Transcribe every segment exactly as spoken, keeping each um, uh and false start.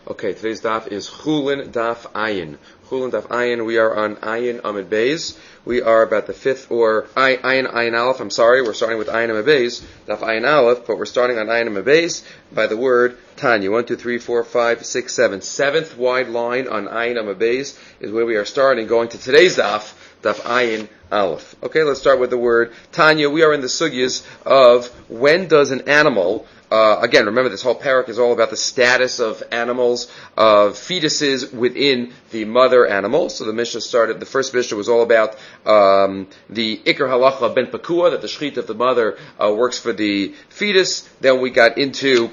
Okay, today's daf is Chulin Daf Ayin. Chulin Daf Ayin. We are on Ayin Amid Beis. We are about the fifth, or Ayin Ayin Aleph. I'm sorry, we're starting with Ayin Amid Beis, Daf Ayin Aleph, but we're starting on Ayin Amid Beis by the word Tanya. One, two, three, four, five, six, seven. Seventh wide line on Ayin Amid Beis is where we are starting, going to today's daf, Daf Ayin Aleph. Okay, let's start with the word Tanya. We are in the sugyas of when does an animal. Uh, again, remember this whole parak is all about the status of animals, of fetuses within the mother animal. So the Mishnah started, the first Mishnah was all about um, the Iker Halacha Ben Pakua, that the shechita of the mother uh, works for the fetus. Then we got into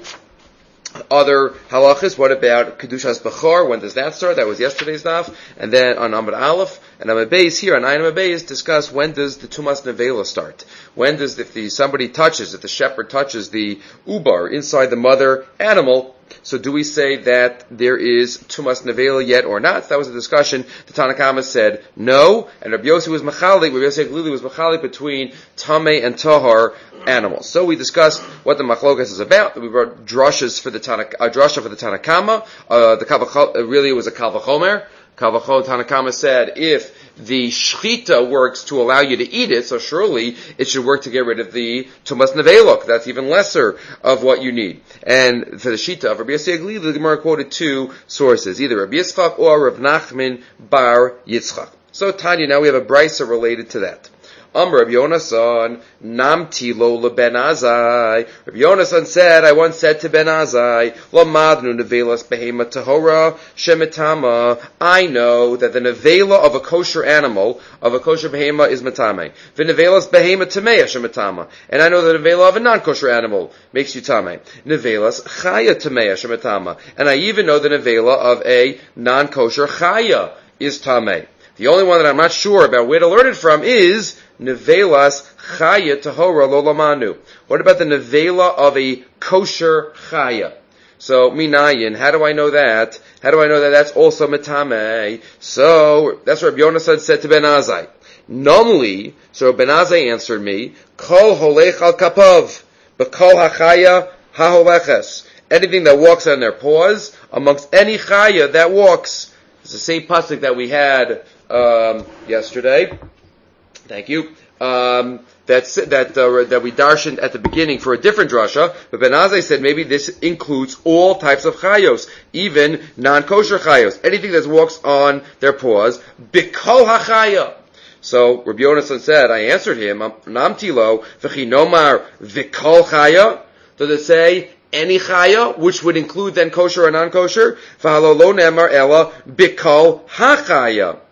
other halachas. What about Kedushas Bechor? When does that start? That was yesterday's daf. And then on Amud Aleph and Amud Beis, here on Ayin Amud Beis, discuss when does the Tumas Nevela start? When does, if the somebody touches, if the shepherd touches the ubar inside the mother animal, so do we say that there is Tumas Nevela yet or not? That was a discussion. The Tanna Kama said no, and Rabbi Yossi was machalik, Rabbi Yossi Glili was machalik between Tameh and Tahar animals. So we discussed what the machlokas is about. We brought drushes for the Tanna, uh, drusha for the Tanna Kama. Uh, the Kavachol, uh, really it was a Kal Vachomer. Kavachol Tanna Kama said if the shechita works to allow you to eat it, so surely it should work to get rid of the tumas nevelok. That's even lesser of what you need. And for the shita of Rabbi Yossi Agli, the Gemara quoted two sources, either Rabbi Yitzchak or Rav Nachman bar Yitzchak. So Tanya, now we have a brisa related to that. Amr Rabbi Yonasan, Namti lo leBen Azai. Rabbi Yonasan said, I once said to Ben Azai, Lamadnu nevelas behema tahora shemetama. I know that the nevela of a kosher animal, of a kosher behema, is matame. V'nevelas behema tameya shemetama. And I know that the nevela of a non-kosher animal makes you tame. Nevelas chaya tameya shemetama. And I even know the nevela of a non-kosher chaya is tame. The only one that I'm not sure about where to learn it from is Nevelas Chaya Tahora Lo Lamanu. What about the Nevela of a kosher Chaya? So, Minayin, how do I know that? How do I know that that's also Metame? So, that's what Rabbi Yonasan said to Ben Azai. Normally, so Ben Azai answered me, Kol Holech Al Kapav, Bekol HaChaya HaHoleches. Anything that walks on their paws, amongst any Chaya that walks. It's the same pasuk that we had um, yesterday. Thank you. Um, that's, that uh, that we darshaned at the beginning for a different drasha, but Ben Azai said maybe this includes all types of chayos, even non-kosher chayos, anything that walks on their paws, bikol hachaya. So Rabbi Yonasan said, I answered him, Namtilo v'chinomar vikol chaya. Does it say any chaya, which would include then kosher or non-kosher? V'halo lo nemar ela bikol hachaya.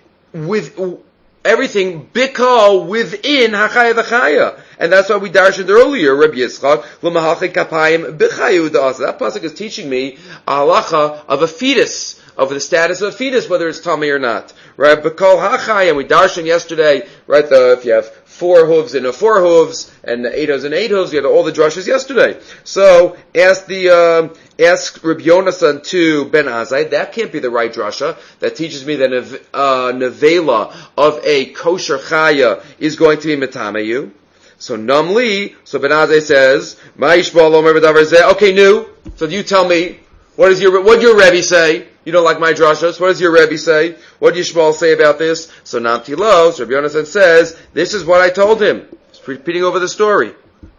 With everything bikal within hachaya the chaya, and that's why we darshaned earlier. Rabbi Yitzchak l'mahalchei kapayim b'chayu da'asa. That pasuk is teaching me a halacha of a fetus, of the status of a fetus, whether it's tummy or not. Right? Bikal hachaya, and we darshaned yesterday. Right? The, if you have four hooves and a four hooves, and eight hooves and eight hooves, we had all the drushes yesterday. So ask the um, ask Rabbi Yonasan to Ben Azai. That can't be the right drasha. That teaches me that a uh, nevela of a kosher chaya is going to be metameyu. So namli. So Ben Azai says, Ma'ishbal omer b'davar zeh. Okay, new. So you tell me, what does your what your Rebbe say? You don't like my drashas. What does your Rebbe say? What does Yishmael say about this? So Namti Lo, so Rabbi Yonasan says, this is what I told him. He's repeating over the story.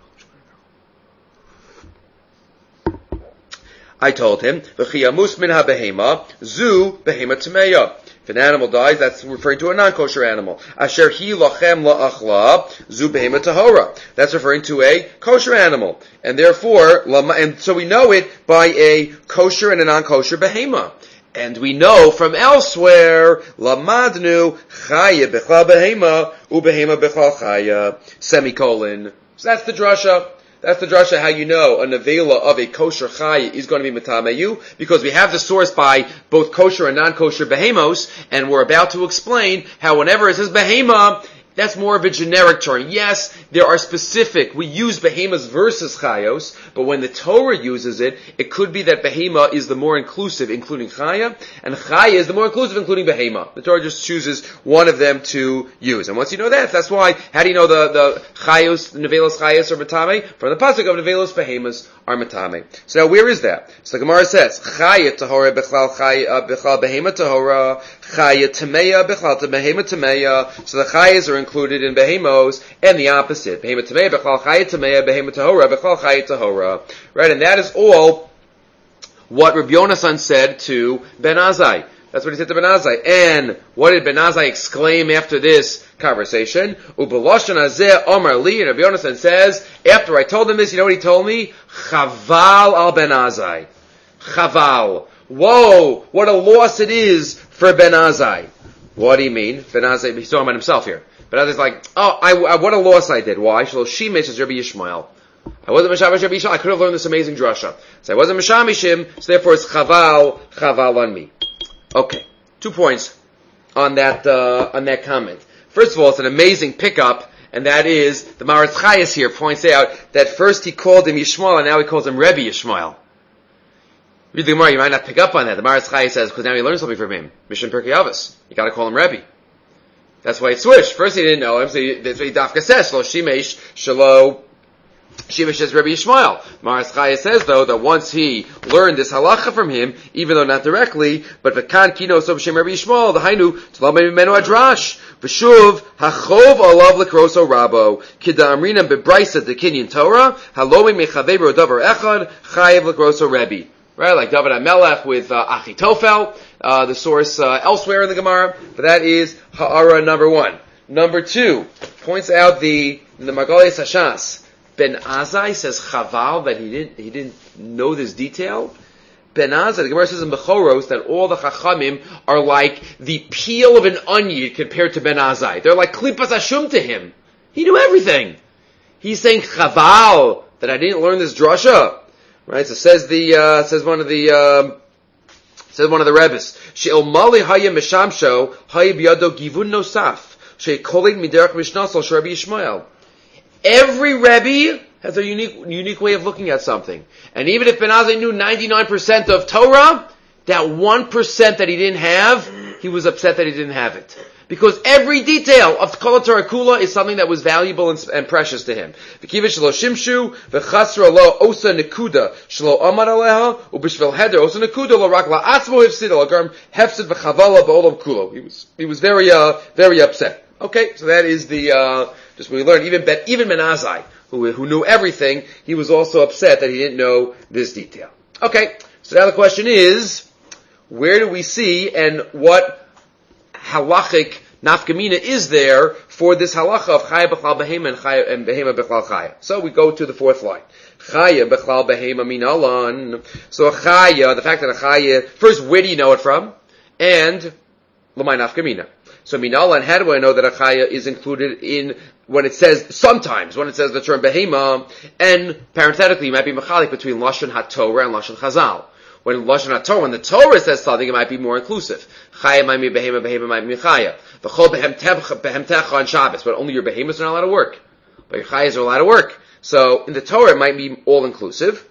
I told him, V'chiyamus min ha-behema, zu behema tameya. If an animal dies, that's referring to a non-kosher animal. Asher hi lachem la'achla, zu behema tahora. That's referring to a kosher animal. And therefore, and so we know it by a kosher and a non-kosher behema. And we know from elsewhere, lamadnu chaya bechla behema, u behema bechla chaya, semicolon. So that's the drasha. That's the drasha how you know a nevela of a kosher chaya is going to be metameyu, because we have the source by both kosher and non-kosher behemos, and we're about to explain how whenever it says behema, that's more of a generic term. Yes, there are specific, we use behemas versus chayos, but when the Torah uses it, it could be that behema is the more inclusive, including chaya, and chaya is the more inclusive, including behema. The Torah just chooses one of them to use. And once you know that, that's why, how do you know the, the chayos, the nevelos chayos or betame? From the pasuk of nevelos behemas are matame. So now where is that? So the Gemara says, Chaya tahora bechlal chaya bechlal behema tahora, Chaya tameya bechlal behema tameya. So the chayas are included in behemos, and the opposite. Behema tameya bechlal chaya tameya, behema tahora bechlal chaya tahora. Right, and that is all what Rabbi Yonasan said to Ben Azai. That's what he said to Ben Azai. And what did Ben Azai exclaim after this conversation? Ubeloshan hazeh omar li, and Rabbi Yonasan says, after I told him this, you know what he told me? Chaval al Ben Azai. Chaval. Whoa, what a loss it is for Ben Azai. What do you mean? Ben Azai, he's talking about himself here. Ben Azai's like, oh, I, I, what a loss I did. Why? Shlo shimesh as Rabbi Yishmael. I wasn't Mishamish Rabbi Yishmael. I could have learned this amazing drasha. So I wasn't Mishamishim, so therefore it's Chaval, Chaval on me. Okay, two points on that uh, on that comment. First of all, it's an amazing pickup, and that is the Maharatz Chayes here points out that first he called him Yishmael, and now he calls him Rebbe Yishmael. Read the Gemara, you might not pick up on that. The Maharatz Chayes says because now he learned something from him. Mishnah Pirkei Avos, you got to call him Rebbe. That's why it switched. First he didn't know him, so he, that's what he Dafka says. Shlo Shimesh Shalo. Shimesh says Rabbi Yishmael. Maharatz Chayes says though that once he learned this halacha from him, even though not directly, but v'kan kino so b'shem Rabbi Yishmael, the hainu t'lam mimenu adrash v'shuv hachov alav l'kroso rabo kidamrinam bebraisa dekinyan Torah halomi mechaveru davar echad chayev l'kroso Rebbe. Right, like David HaMelech with uh, Achitofel, uh, the source uh, elsewhere in the Gemara, but that is ha'ara number one. Number two points out the the Margolius Hashas. Ben Azai says Chaval that he didn't he didn't know this detail. Ben Azai, the Gemara says in Bechoros that all the Chachamim are like the peel of an onion compared to Ben Azai. They're like Klipas Hashum to him. He knew everything. He's saying Chaval that I didn't learn this drasha. Right? So says the uh, says one of the um, says one of the Rebbes. She'el Mali Haya Meshamsho Haya Biyado Givun Nosaf She'kolig Miderach Mishnasol Sh'Rabbi Yishmael. Every Rebbe has a unique, unique way of looking at something. And even if Ben Azai knew ninety-nine percent of Torah, that one percent that he didn't have, he was upset that he didn't have it. Because every detail of Kol Torah Kula is something that was valuable and, and precious to him. V'kiva shelo shimshu, v'chasra lo osa nekuda, shelo amar aleha, u'bishvel heder osa nekuda, lo rak la'atzmo hifsid, lo garm hefsid v'chavala ba'olam kulo. He was, he was very, uh, very upset. Okay, so that is the, uh, just what we learned. Even Ben, even Ben Azai, who, who knew everything, he was also upset that he didn't know this detail. Okay, so now the question is, where do we see and what halachic nafkamina is there for this halacha of chaya b'chlal behema and chaya and behema b'chlal chaya? So we go to the fourth line. Chaya b'chlal behema minalan. So a chaya, the fact that a chaya, first, where do you know it from? And l'may nafkamina. So minalan, how do I know that a chaya is included in when it says sometimes when it says the term behema? And parenthetically, you might be mechalik between lashon haTorah and lashon chazal. When lashon haTorah, when the Torah says something, it might be more inclusive. Chaya might be behema, behema might be chaya. V'chol behemtecha on Shabbos, but only your behemoths are not allowed to work, but your chayas are allowed to work. So in the Torah, it might be all inclusive.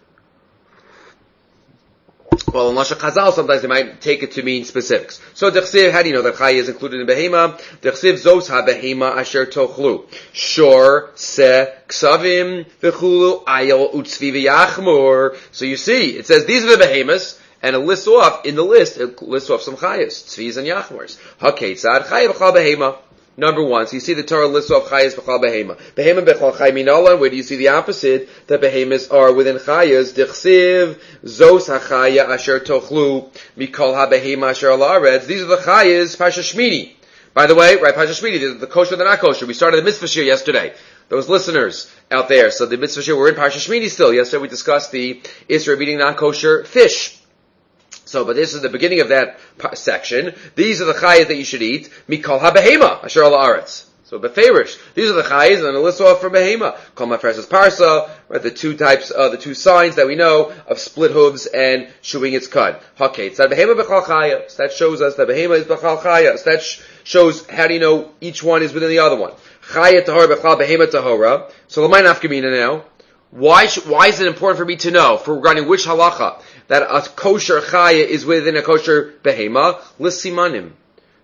Well, in lashon chazal, sometimes they might take it to mean specifics. So dechsiv, how do you know that chaya is included in behema? Dechsiv zos ha behema asher tochlu shor se ksavim v'chulu ayel utzvi v'yachmur. So you see, it says these are the behemoths, and it lists off in the list. It lists off some chayas, tzvis and yachmurs. Haketzad chaya b'chal behema. Number one, so you see the Torah lists off chayas b'chal behema. Behema b'chal chay minalan. Where do you see the opposite? That behemoths are within chayas. Dichsiv zos hachaya asher tochlu mikol ha-behema asher al-aretz. These are the chayas Pasha Shmini. By the way, right, Pasha Shmini, the, the kosher, the not kosher. We started the mitzvah shir yesterday. Those listeners out there, so the mitzvah shir, we're in Pasha Shmini still. Yesterday we discussed the issue of eating non kosher fish. So, but this is the beginning of that section. These are the chayas that you should eat. Mikol ha-behema asher al-aretz. So, beferish. These are the chayas, and a list off for behema. Kol mafreses parsa, right, the two types, uh, the two signs that we know of split hooves and chewing its cud. Haketz. That behema bechal chaya. So that shows us that behema is bechal chaya. So that sh- shows how do you know each one is within the other one. Chaya tahora bechal behema tahora. So, l'may nafkamina now. Why, sh- why is it important for me to know, for regarding which halacha, that a kosher chaya is within a kosher behema? Lissimanim.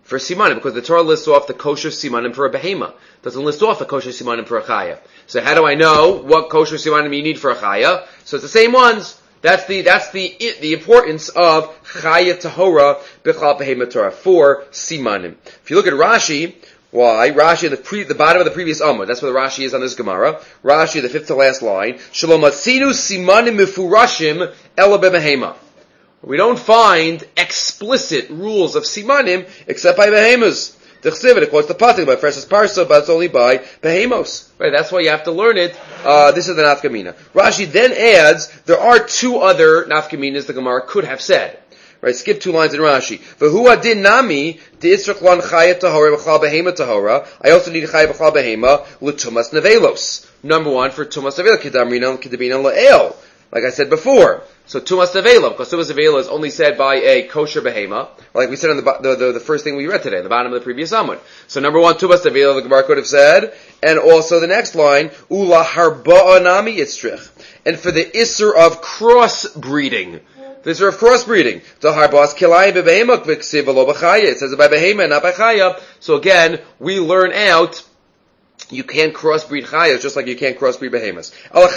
for simanim, because the Torah lists off the kosher simanim for a behema. It doesn't list off the kosher simanim for a chaya. So how do I know what kosher simanim you need for a chaya? So it's the same ones. That's the that's the the importance of chaya tahora b'chal behema Torah for simanim. If you look at Rashi, why Rashi at the pre, the bottom of the previous Amud? That's where the Rashi is on this Gemara. Rashi, the fifth to last line. Shalom atzinu simanim mifurashim ela b'behema. We don't find explicit rules of simanim except by behemoths. The Chesivit, it quotes the pasuk by Fresh's Parsa, but it's only by behemos. Right? That's why you have to learn it. Uh, this is the nafkamina. Rashi then adds, there are two other nafkaminas the Gemara could have said. Right? Skip two lines in Rashi. V'hu adin nami de'itzrach lan chaya tahora b'chal behema tahora. I also need a chaya b'chal behema l'tumas nevelos. Number one, for tumas nevelos, kedamrina kedabina la'el. Like I said before. So tumas nevela, because tumas nevela is only said by a kosher behema, like we said on the, the, the, the first thing we read today, the bottom of the previous Amud. So number one, tumas nevela, the Gemara could have said, and also the next line, ula harba'a nami yitzrich. And for the isser of crossbreeding, the isser of crossbreeding, the harba'as kilayim bebehema kviksiv v'lo b'chaya. It says by behema and not by chaya. So again, we learn out you can't crossbreed chayas just like you can't crossbreed behemoths. But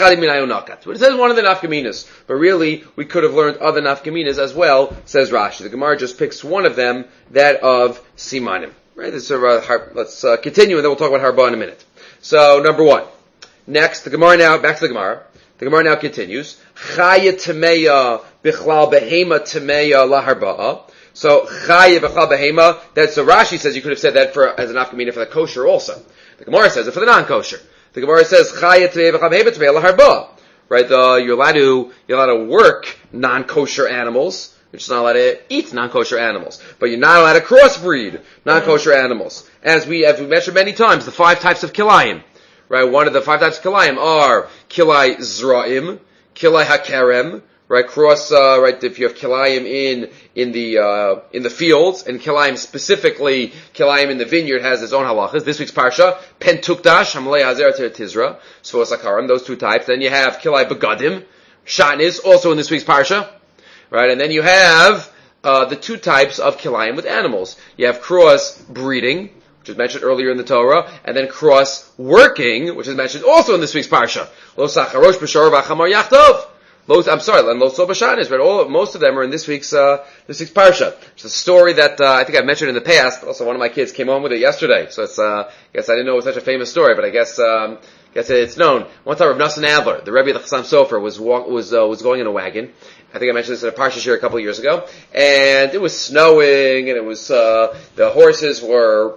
it says one of the nafkaminas. But really, we could have learned other nafkaminas as well, says Rashi. The Gemara just picks one of them, that of simanim. Right? This is, uh, let's uh, continue and then we'll talk about harba in a minute. So, number one. Next, the Gemara now, back to the Gemara. The Gemara now continues. Chaya temeya bichlal behema temeya la harba'a. So, chaya bichlal behema, that's, so Rashi says you could have said that for, as an nafkamina for the kosher also. The Gemara says it for the non-kosher. The Gemara says chaya tevei v'chavei tevei laharba. Right? The, you're allowed to you're allowed to work non-kosher animals. You're just not allowed to eat non-kosher animals, but you're not allowed to crossbreed non-kosher animals. As we as we mentioned many times, the five types of kilayim. Right? One of the five types of kilayim are kilay zra'im, kilay hakerem. Right, cross, uh, right, if you have kilayim in, in the, uh, in the fields, and kilayim specifically, kilayim in the vineyard has its own halachas. This week's parsha, pentukdash, hamalei hazer tizra, svos akarim, those two types. Then you have kilay begadim, shatnis, also in this week's parsha. Right, and then you have, uh, the two types of kilayim with animals. You have cross breeding, which is mentioned earlier in the Torah, and then cross working, which is mentioned also in this week's parsha. Lo sacharosh b'shor v'achamar yachtov. I'm sorry, and Lo Sobashanis, but all most of them are in this week's uh, this week's parsha. It's a story that uh, I think I've mentioned in the past. Also, one of my kids came home with it yesterday, so it's uh, I guess I didn't know it was such a famous story, but I guess um, I guess it's known. One time, Rav Nosson Adler, the Rebbe of the Chassam Sofer, was walk, was uh, was going in a wagon. I think I mentioned this in a parsha here a couple of years ago, and it was snowing, and it was uh, the horses were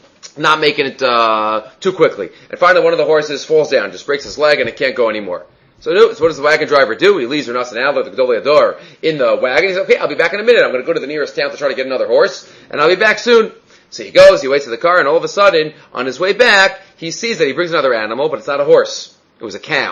not making it uh, too quickly, and finally one of the horses falls down, just breaks his leg, and it can't go anymore. So, so what does the wagon driver do? He leaves Rav Nosson Adler, the Gedolei Hador, in the wagon. He says, okay, I'll be back in a minute. I'm going to go to the nearest town to try to get another horse, and I'll be back soon. So he goes, he waits in the car, and all of a sudden, on his way back, he sees that he brings another animal, but it's not a horse. It was a cow.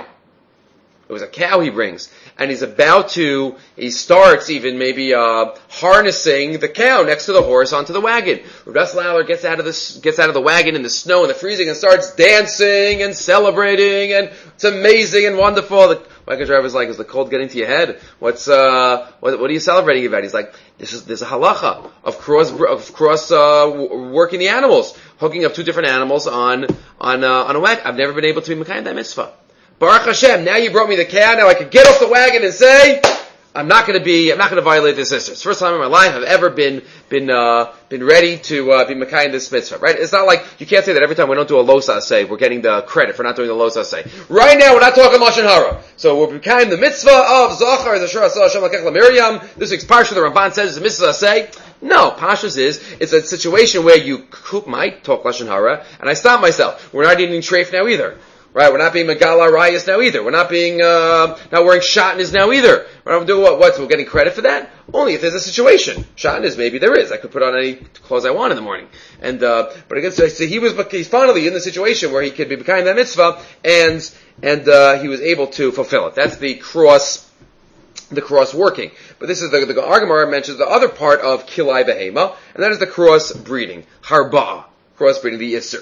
It was a cow he brings. And he's about to, he starts even maybe, uh, harnessing the cow next to the horse onto the wagon. Rav Nosson Adler gets out of the, gets out of the wagon in the snow and the freezing and starts dancing and celebrating, and it's amazing and wonderful. The wagon driver's like, is the cold getting to your head? What's, uh, what, what are you celebrating about? He's like, this is, there's a halacha of cross, of cross, uh, working the animals, hooking up two different animals on, on, uh, on a wagon. I've never been able to be mekayim that mitzvah. Baruch Hashem, now you brought me the cow, now I can get off the wagon and say, I'm not gonna be, I'm not gonna violate this mitzvah. It's the first time in my life I've ever been, been, uh, been ready to, uh, be Mekayim this mitzvah, right? It's not like, you can't say that every time we don't do a Lo Saseh, we're getting the credit for not doing the Lo Saseh. Right now, we're not talking Lashon Hara. So we're Mekayim the mitzvah of Zachar, the Shura Hashem Lakech LaMiriam. This week's Parsha, the Ramban says, is a mitzvah say. No, Pashas is, it's a situation where you might talk Lashon Hara, and I stop myself. We're not eating treif now either. Right, we're not being Megala Rayas now either. We're not being, uh, not wearing shatnez now either. We're not doing what, what, so we're getting credit for that? Only if there's a situation. Shatnez, maybe there is. I could put on any clothes I want in the morning. And, uh, but again, so, so he was, he's finally in the situation where he could be behind that mitzvah, and, and, uh, he was able to fulfill it. That's the cross, the cross working. But this is the, the Argamar mentions the other part of Kilai Behema, and that is the cross breeding. Harba. Cross breeding, the Isser.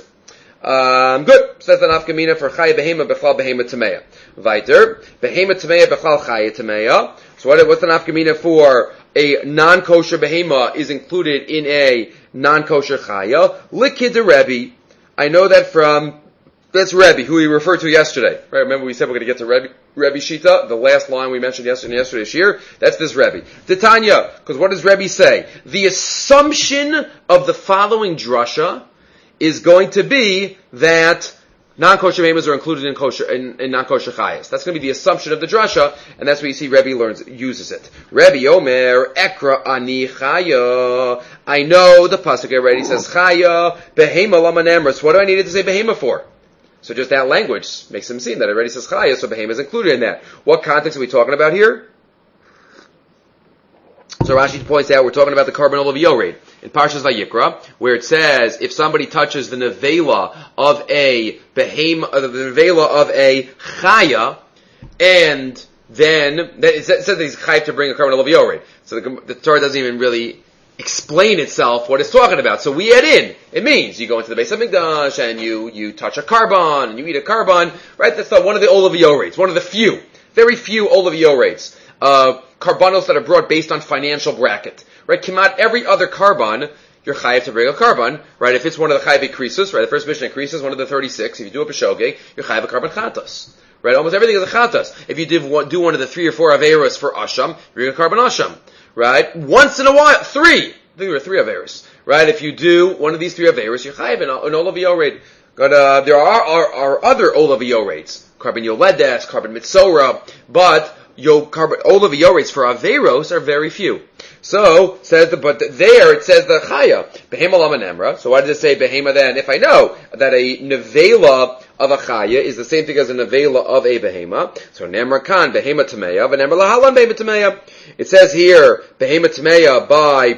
Um, good. So that's the nafkamina for chaya behema bechal behema tameya. Weiter, behema tameya bechal chaya tameya. So what, what's the nafkamina for a non-kosher behema is included in a non-kosher chaya, likid the Rebbe. I know that from, that's Rebbe, who we referred to yesterday. Right? Remember we said we're going to get to Rebbe, Rebbe Shita, the last line we mentioned yesterday, yesterday's year. That's this Rebbe. Titania, because what does Rebbe say? The assumption of the following drasha is going to be that non-kosher behemoths are included in kosher in, in non-kosher chayas. That's going to be the assumption of the drasha, and that's where you see Rebbe learns uses it. Rebbe Omer Ekra Ani Chaya. I know the pasuk already says Chaya Behema Lama Nemra. So what do I need to say Behema for? So just that language makes him seem that it already says Chaya, so Behema is included in that. What context are we talking about here? So Rashi points out we're talking about the carbon of Yored in Parshas Vayikra, where it says if somebody touches the nevela of a behem, uh, the nevela of a chaya, and then it says that he's chayav to bring a carbon of Yored. So the, the Torah doesn't even really explain itself what it's talking about. So we add in. It means you go into the Beis HaMikdash and you you touch a carbon and you eat a carbon, right? That's the, one of the Olav Yoreds, one of the few, very few Olav Yoreds. Uh, carbonos that are brought based on financial bracket, right? Kimat every other carbon, you're chayav to bring a carbon, right? If it's one of the chayav increases, right? The first mission increases, one of the thirty-six. If you do a peshoge, you're chayav a carbon chatas, right? Almost everything is a chatas. If you did one, do one of the three or four averos for asham, you bring a carbon asham, right? Once in a while, three. I think there are three averos, right? If you do one of these three averos, you're chayav an olav yored. But uh, there are, are, are other olav yoreds, carbon yoledes, carbon mitzora, but Yo, carbon, olav yoreds for averos are very few. So, says the, but there it says the chaya, behema lama nemra. So why does it say behema then? If I know that a nevela of a chaya is the same thing as a nevela of a behema, so nemra kan, behema tameya, v'nemra lahalan behema tameya. It says here, behema tameya by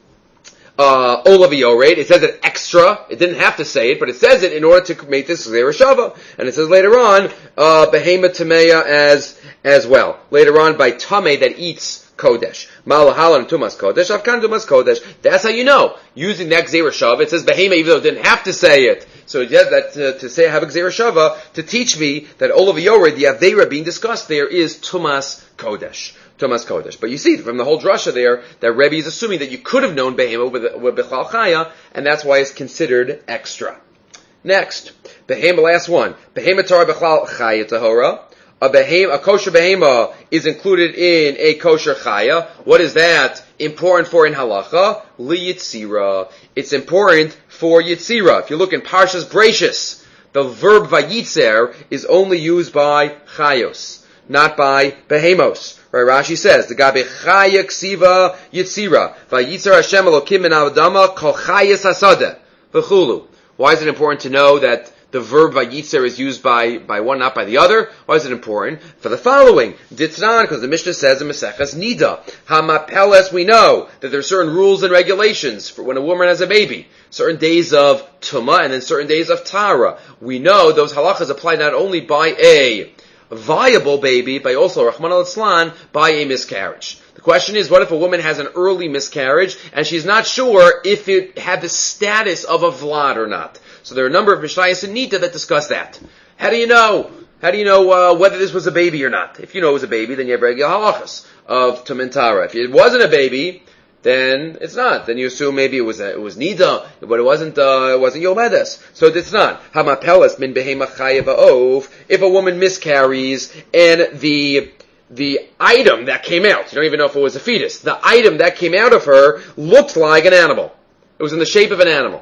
Uh, olav yored. It says it extra. It didn't have to say it, but it says it in order to make this zera shava. And it says later on, uh, behema tameya as, as well. Later on, by tame that eats kodesh. Malahalan tumas kodesh, afkan tumas kodesh. That's how you know. Using that zera shava, it says behema even though it didn't have to say it. So it has that uh, to say, have a zera shava, to teach me that olav yored, the avera being discussed there is tumas kodesh. Tumas Kodesh. But you see from the whole drasha there that Rebbe is assuming that you could have known Behema with, with Bechal Chaya, and that's why it's considered extra. Next, Behema, last one. Behema Torah Bechal Chaya Tahora. A behema, a kosher behema is included in a kosher chaya. What is that important for in halacha? Li yitzira. It's important for yitzira. If you look in Parshas Breishis, the verb vayitzer is only used by chayos, not by behemos. Right, Rashi says, the gabe chaya ksiva yitzira, vayitzer Hashem Elokim min adama kol chayas hasadeh v'chulu. Why is it important to know that the verb vayitzer is used by, by one, not by the other? Why is it important? For the following, Ditznan, because the Mishnah says in Maseches Nida, Hamapeles, we know that there are certain rules and regulations for when a woman has a baby. Certain days of Tumah and then certain days of Tara. We know those halachas apply not only by a viable baby, but also, Rahman al-Islan, by a miscarriage. The question is, what if a woman has an early miscarriage and she's not sure if it had the status of a vlad or not? So there are a number of Mishnayos and Nita that discuss that. How do you know? How do you know uh, whether this was a baby or not? If you know it was a baby, then you have regular halachas of Tumintara. If it wasn't a baby, then it's not. Then you assume maybe it was a, it was Nida, but it wasn't uh, it wasn't Yomedes. So it's not. Hamapeles min behema chayev ov. If a woman miscarries and the the item that came out, you don't even know if it was a fetus, the item that came out of her looked like an animal. It was in the shape of an animal.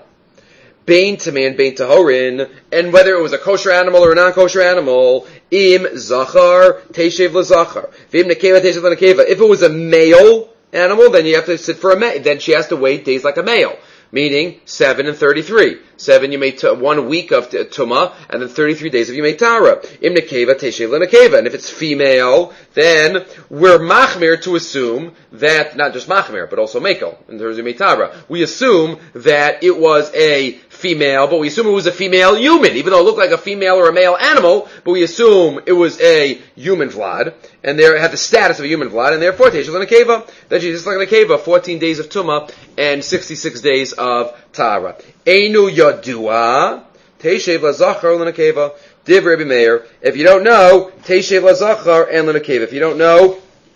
Bain taman, bain tahorin, and whether it was a kosher animal or a non-kosher animal, im zachar, teshev lezachar. Vim nekeva, teshev lenekeva. If it was a male animal, then you have to sit for a male. Then she has to wait days like a male, meaning seven and thirty-three. Seven you made t- one week of t- tuma, and then thirty-three days of you made tara. Im nekeva teshev lenekeva. And if it's female, then we're machmir to assume that not just machmir but also mekel in terms of tara. We assume that it was a female, but we assume it was a female human, even though it looked like a female or a male animal, but we assume it was a human vlad, and there had the status of a human vlad, and therefore, Teshev l'nekeva, that she's just like a nekeva, fourteen days of tumah, and sixty-six days of tara. Einu yadua, Teshev l'zachar l'nekeva, div Rebbe Meir. If you don't know, Teshev l'zachar and l'nekeva. If you don't know,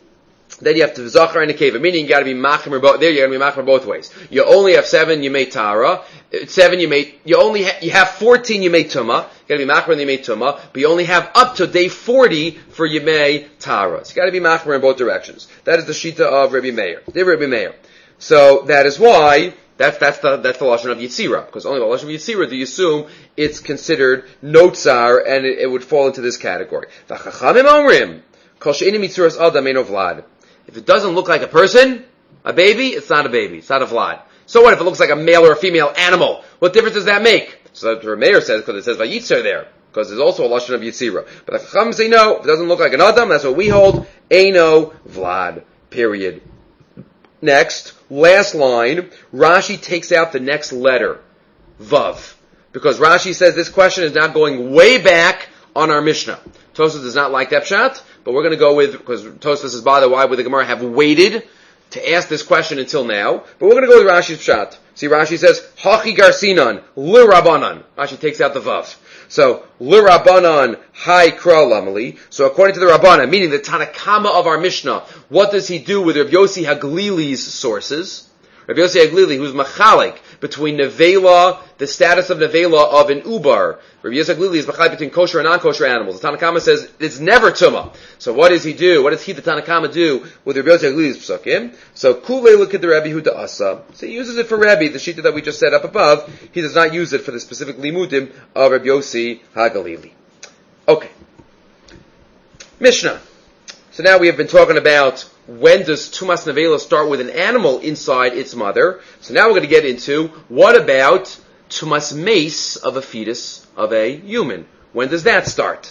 then you have to zachar and nekeva, meaning you got to be machmer both. There you got to be machmer both ways. You only have seven, you make tara. Seven, you make. You only ha- you have fourteen, you make tuma. You got to be machmer and you make tuma, but you only have up to day forty for yemei tara. So you got to be machmer in both directions. That is the shita of Rabbi Meir. They Rabbi Meir. So that is why that's that's the that's the lashon of Yitzira, because only by lashon of Yitzira do you assume it's considered no tsar and it, it would fall into this category. V'chachamim omrim kol she'enim mitzuras adam eino vlad. If it doesn't look like a person, a baby, it's not a baby. It's not a vlad. So what if it looks like a male or a female animal? What difference does that make? So that's what Meir says, because it says Vayitzer there, because there's also a lashon of Yitzira. But the Chacham say no, if it doesn't look like an adam, that's what we hold. Eino vlad. Period. Next, last line, Rashi takes out the next letter, Vav. Because Rashi says this question is now going way back on our Mishnah. Tosfos does not like that pshat, but we're going to go with, because Tosfos is bothered, why would the Gemara have waited to ask this question until now? But we're going to go with Rashi's pshat. See, Rashi says, Hachi garsinan, l'rabanan. Rashi takes out the Vav. So, l'rabanan, hai kra lamali. So according to the Rabbanan, meaning the Tanakama of our Mishnah, what does he do with Rav Yossi Haglili's sources? Rav Yossi Haglili, who's machalik between nevela, the status of nevela of an ubar. Rav Yossi Haglili is machalik between kosher and non-kosher animals. The Tanakama says it's never tumah. So what does he do? What does he, the Tanakama, do with Rav Yossi Haglili's psukim? So kulei look at the Rabbi Huda Asa. So he uses it for Rabbi, the shita that we just set up above. He does not use it for the specific limudim of Rav Yossi Haglili. Okay. Mishnah. So now we have been talking about when does Tumas Nevela start with an animal inside its mother. So now we're going to get into what about Tumas Mace of a fetus of a human. When does that start?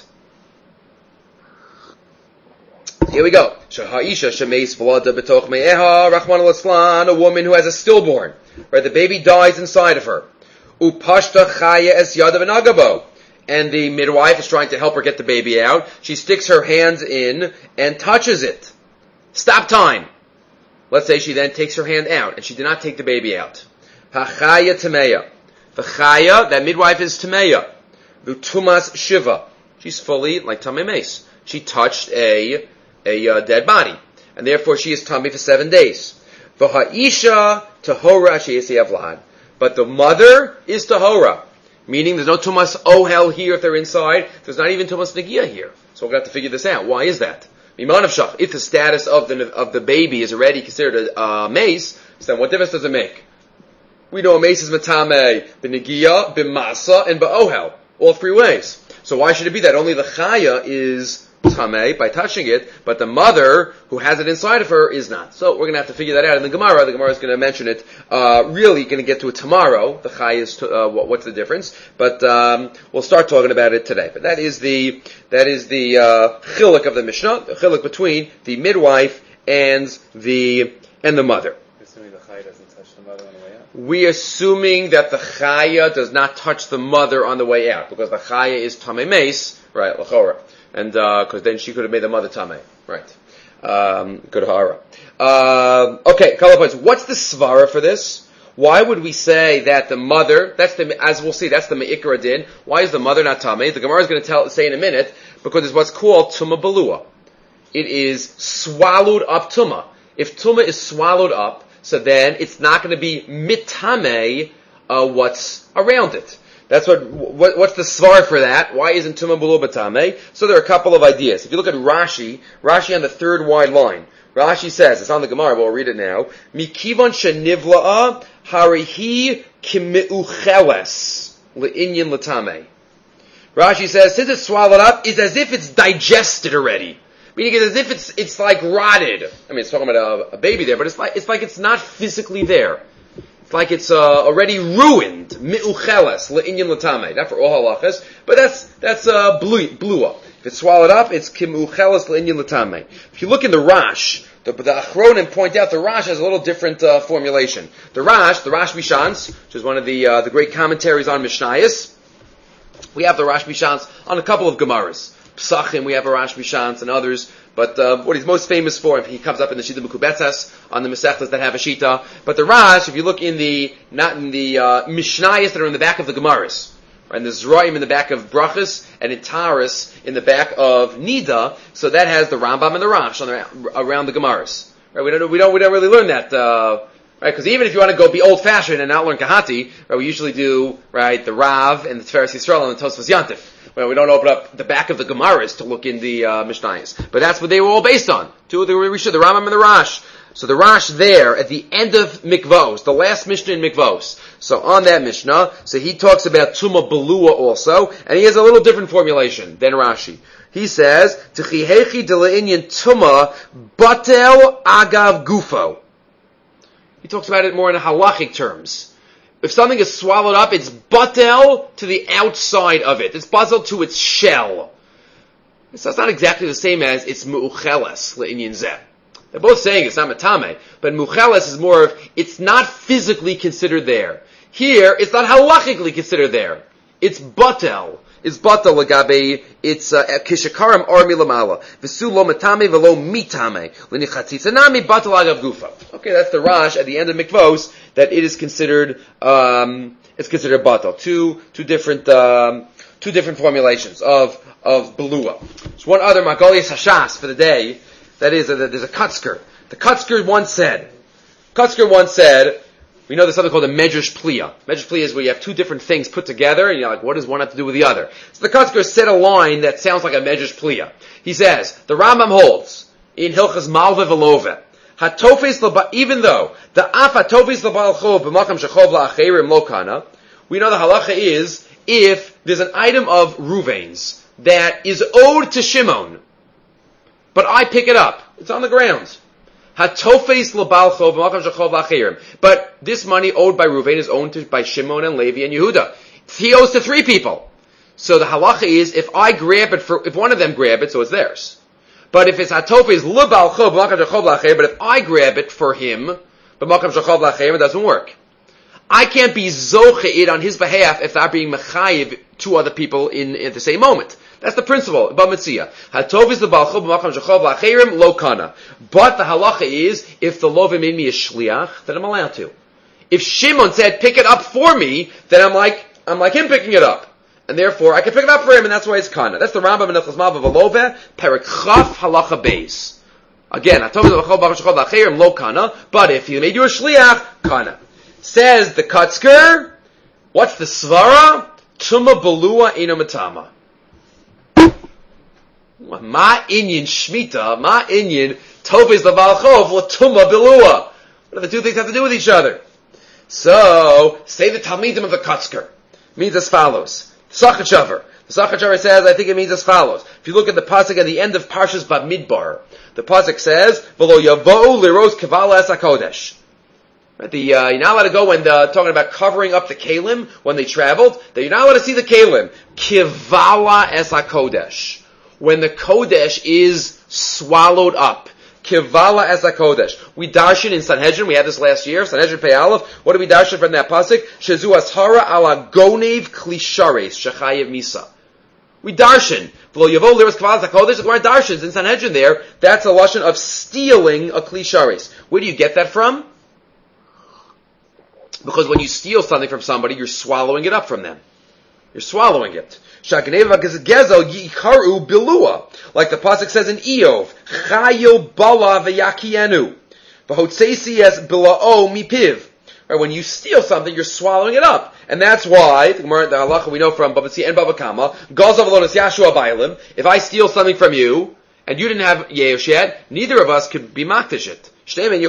Here we go. Shaha'isha shemeis v'lada betoch me'eha rachman al-aslan, a woman who has a stillborn, right? The baby dies inside of her. Upashta chaya es yadav v'nagabo. And the midwife is trying to help her get the baby out. She sticks her hands in and touches it. Stop time. Let's say she then takes her hand out, and she did not take the baby out. Hachaya tameya. The chaya, that midwife is tameya. V'tumas shiva. She's fully like tamei mace. She touched a a uh, dead body, and therefore she is tamei for seven days. V'ha'isha tahora she'esi avlad. But the mother is tahora. Meaning there's no tumas ohel here if they're inside. There's not even tumas negia here. So we're going to have to figure this out. Why is that? If the status of the of the baby is already considered a uh, mace, so then what difference does it make? We know a mace is matame, b'negia, b'masa, and b'ohel. All three ways. So why should it be that only the chaya is tameh by touching it, but the mother who has it inside of her is not? So we're going to have to figure that out in the Gemara. The Gemara is going to mention it. Uh, really going to get to it tomorrow. The chaya is to, uh, what, what's the difference? But um, we'll start talking about it today. But that is the that is the uh, chiluk of the Mishnah, the chiluk between the midwife and the and the mother. Assuming the chaya doesn't touch the mother on the way out. We assuming that the chaya does not touch the mother on the way out, because the chaya is tamei mace, right? L'chora. And, uh, cause then she could have made the mother tamei. Right. Um, good hara. Uh, okay, a couple of points. What's the svara for this? Why would we say that the mother, that's the, as we'll see, that's the me'ikra din. Why is the mother not tamei? The Gemara is going to tell, say in a minute, because it's what's called tuma balua. It is swallowed up tuma. If tuma is swallowed up, so then it's not going to be mitame, uh, what's around it. That's what, what, what's the svar for that? Why isn't Tumah B'lo B'tameh? So there are a couple of ideas. If you look at Rashi, Rashi on the third wide line, Rashi says, it's on the Gemara, but we'll read it now, Mikivon shenivla'a harihi kimi'ucheles le'inyin l'tameh. Rashi says, since it's swallowed up, it's as if it's digested already. Meaning it's as if it's, it's like rotted. I mean, it's talking about a, a baby there, but it's like, it's like it's not physically there. It's like it's uh, already ruined. Mi'ucheles, le'inyan l'tameh. Not for all halachas, but that's that's uh, blew, blew up. If it's swallowed up, it's kimucheles le'inyan l'tameh. If you look in the Rash, the, the Achronim point out the Rash has a little different uh, formulation. The Rash, the Rash Mishans, which is one of the uh, the great commentaries on Mishnayos, we have the Rash Mishans on a couple of Gemaras. Psachim, we have a Rash Mishans and others. But uh, what he's most famous for, he comes up in the Shita Mekubetzas on the Masechtas that have a Shita. But the Rash, if you look in the, not in the uh, Mishnayos that are in the back of the Gemaras, And there's Zra'im in the back of Brachas, and in Taurus in the back of Nida. So that has the Rambam and the Rash on the, around the Gemaras. Right? We don't, we don't, we don't really learn that, uh, right? Because even if you want to go be old-fashioned and not learn Kahati, right, we usually do, right, the Rav and the Tiferes Yisrael and the Tosfos Yantif. Well, we don't open up the back of the Gemaras to look in the uh, Mishnayos. But that's what they were all based on. Two of the Rishon, the Rambam and the Rash. So the Rash there, at the end of Mikvos, the last Mishnah in Mikvos. So on that Mishnah, so he talks about Tuma Belua also, and he has a little different formulation than Rashi. He says, T'chihechi dela'inyan Tuma Batel Agav Gufo. He talks about it more in halachic terms. If something is swallowed up, it's batel to the outside of it. It's batel to its shell. So it's not exactly the same as it's mu'ucheles le'inyan zeh. They're both saying it's not matame, but mu'ucheles is more of, it's not physically considered there. Here, it's not halachically considered there. It's batel. It's batel lagabe, it's kishakaram or milamala. V'su lo matame v'lo mitame. L'nichatzitzanami batel agav gufa. Okay, that's the Rash at the end of Mikvos, that it is considered, um, it's considered batel. Two, two different, um, two different formulations of, of belua. There's one other Magolias Hashas for the day. That is, uh, there's a Kutzker. The Kutzker once said, Kutzker once said, we know there's something called a Medrash Pliya. Medrash Pliya is where you have two different things put together, and you're like, what does one have to do with the other? So the Kutzker said a line that sounds like a Medrash Pliya. He says, the Rambam holds, in Hilchas Malve Velove, Hatofes Laba, even though, the Af Hatofes Labal Chov, B'makam Shechov La'acherim Lokana, we know the halacha is, if there's an item of Ruvain's that is owed to Shimon, but I pick it up. It's on the ground. Hatofes lebal chov v'makam shechov la'acherim. But this money owed by Reuven is owned to, by Shimon and Levi and Yehuda. He owes to three people. So the halacha is, if I grab it for, if one of them grab it, so it's theirs. But if it's hatofes lebal chov v'makam shechov la'acherim, but if I grab it for him, v'makam shechov la'acherim, it doesn't work. I can't be zocheid on his behalf if they're being mechayiv two other people in at the same moment. That's the principle. But the halacha is, if the Lovim made me a shliach, then I'm allowed to. If Shimon said, pick it up for me, then I'm like, I'm like him picking it up. And therefore, I can pick it up for him, and that's why it's kana. That's the Rambam in Hilchos Malve Velove, Perek Chaf Halacha Beis. Again, lo kana, but if he made you a shliach, kana. Says the Kutzker, what's the svara? Tuma Belua Ina Matama. Ma inyan shmita, ma inyan tofes leval chov l'tuma belua. What do the two things have to do with each other? So, say the Talmidim of the Kutzker. Means as follows. Sachachavar. The Sachachavar says, I think it means as follows. If you look at the pasuk at the end of Parshas Bamidbar, the pasuk says, "V'lo yavou liros kavala es hakodesh." Right, the, uh, you're not allowed to go when the, talking about covering up the kalim when they traveled, that you're not allowed to see the kalim. Kivala es hakodesh. When the Kodesh is swallowed up. Kivala as a Kodesh. We darshan in Sanhedrin, we had this last year, Sanhedrin Pei Aleph. What do we darshan from that pasuk? Shezu ashara ala gonev klishares, shechayev misa. We darshan. V'lo yavo liras kivala as a Kodesh, we're darshans in Sanhedrin there. That's a lashon of stealing a klishares. Where do you get that from? Because when you steal something from somebody, you're swallowing it up from them. You're swallowing it. Like the pasuk says in Eov, Chayo bala v'yakienu, v'hotzesi es bilao mipiv. Right, when you steal something, you're swallowing it up, and that's why the halacha we know from Baba Tzia and Baba Kama, Gazav alonis Yashua bailim. If I steal something from you and you didn't have yesh yet, neither of us could be maktish it. Because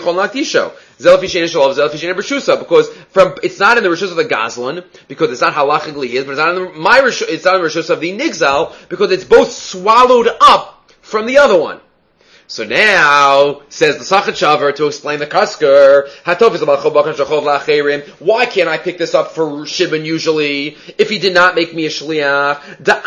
from, it's not in the Rishus of the Gazlan, because it's not halachically his, but it's not in the, my Rishus, it's not in the Rishus of the Nigzal, because it's both swallowed up from the other one. So now, says the Sachachavar to explain the Kutzker, why can't I pick this up for Shimon usually, if he did not make me a Shliach?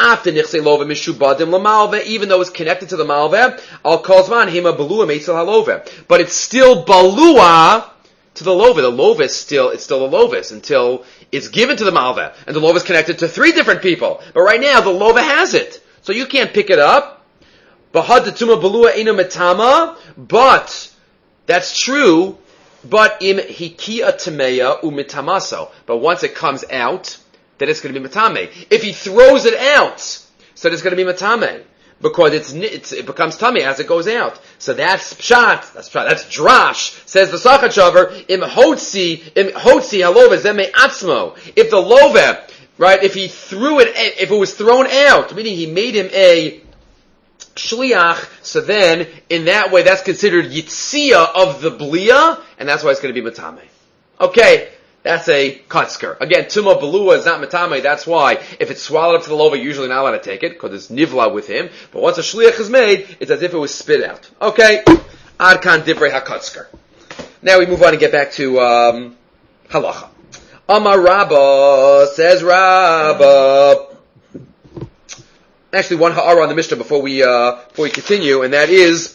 Even though it's connected to the Malveh, I'll call Zman Hima Balua Meitzel HaLoveh. But it's still Balua to the Loveh. The Loveh is still, it's still the Loveh until it's given to the Malveh. And the Loveh is connected to three different people. But right now, the Loveh has it. So you can't pick it up. But that's true, but im hikia tameya umitamaso. But once it comes out, then it's going to be matame. If he throws it out, so it's going to be matame. Because it's, it's it becomes tummy as it goes out. So that's pshat, that's pshat, that's drash. Says the Sachachover, im hotzi, im hotzi halova zeme atzmo. If the lova, right, if he threw it, if it was thrown out, meaning he made him a shliach, so then, in that way, that's considered yitzia of the blia, and that's why it's going to be matame. Okay. That's a kutzker. Again, tuma belua is not matame. That's why if it's swallowed up to the lova, you're usually not allowed to take it because it's nivla with him. But once a shliach is made, it's as if it was spit out. Okay, ad kan divrei hakutzker. Now we move on and get back to um, halacha. Amar Rabba, says Rabba. Actually, one ha'ara on the Mishnah before we uh, before we continue, and that is